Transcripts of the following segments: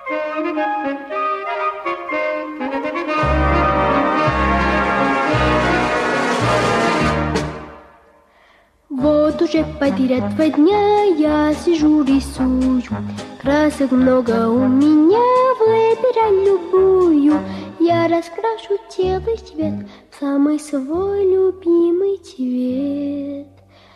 Вот уже подряд 2 дня я сижу, рисую. Красок много у меня, выбирай любую. Я раскрашу целый свет в самый свой любимый цвет.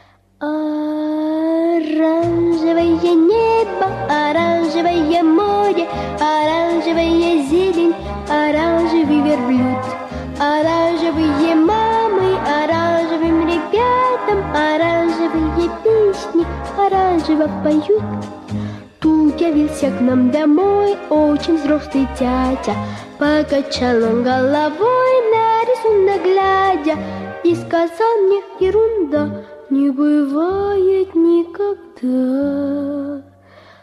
Оранжевое небо, оранжевое море, оранжевая зелень, оранжевый верблюд. Оранжевые мамы, оранжевым ребятам, оранжевые песни оранжево поют. Тут явился к нам домой очень взрослый дядя. Покачал он головой на рисунок глядя и сказал мне: ерунда, не бывает никогда.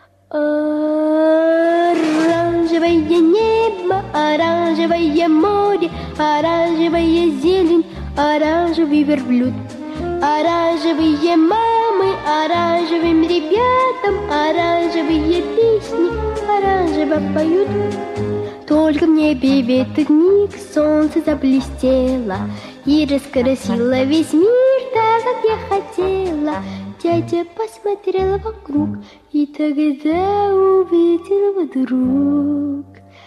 Оранжевое небо, оранжевое море, оранжевая зелень, оранжевый верблюд. Оранжевые мамы, оранжевым ребятам, оранжевые песни оранжево поют. Только в небе в этот миг солнце заблестело и раскрасило весь мир так, как я хотела. Дядя посмотрел вокруг и тогда увидел вдруг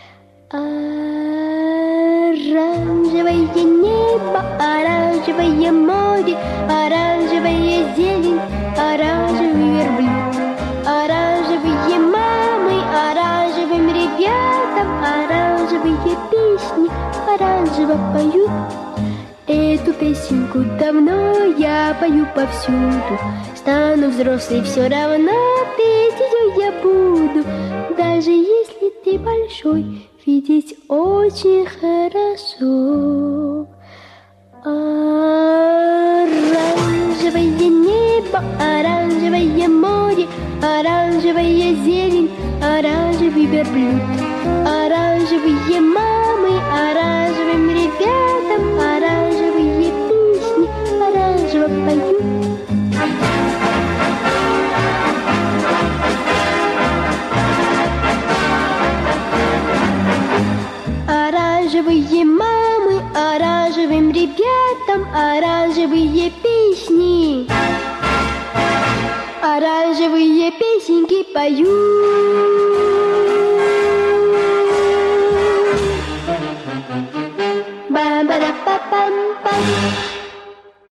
оранжевое небо, оранжевое море, оранжевая зелень, оранжевый верблюд. Оранжевые мамы, оранжевым ребятам, оранжевые песни оранжево поют. Эту песенку давно я пою повсюду. Стану взрослой, все равно петь ее я буду. Даже если ты большой, видеть очень хорошо. Оранжевое небо, оранжевое море, оранжевая зелень, оранжевый верблюд. Оранжевые мамы, оранжевым ребятам, оранжевые песни оранжево поют. Оранжевые мамы, оранжевым ребятам, оранжевые песни, оранжевые песенки поют.